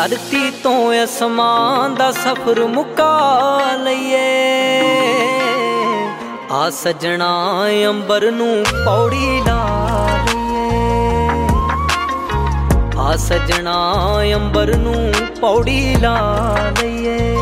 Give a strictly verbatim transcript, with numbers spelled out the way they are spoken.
धरती तो आसमान दा सफर मुका लईए आ सजना अंबर नू पौड़ी ला लईए आ सजना अंबर नू पौड़ी ला लईए।